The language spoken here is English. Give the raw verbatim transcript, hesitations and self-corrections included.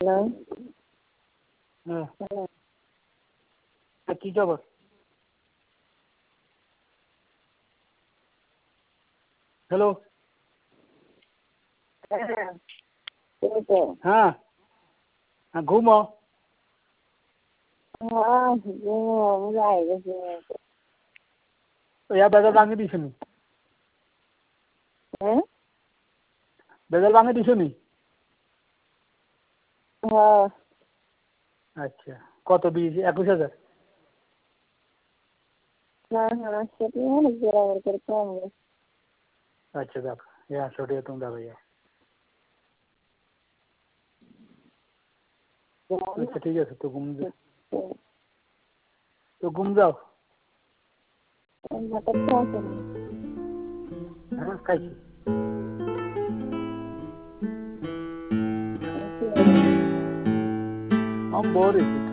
Hello? Yeah. Hello? Aqui, Java. Hello? Ah, tudo. हाँ हाँ घूमो Ah, vamos lá, vamos तो यहाँ बेदल बांगे दिसुनी lá. बेदल बांगे दिसुनी हाँ, अच्छा কত দিয়েছি একুশ হাজার না না সেটি অনেক বরাবর করে কম अच्छा देख यहाँ छोड़िए तुम दे भैया अच्छा ठीक है तो घूम जाओ तो घूम जाओ हाँ कैसे हम बोर ही था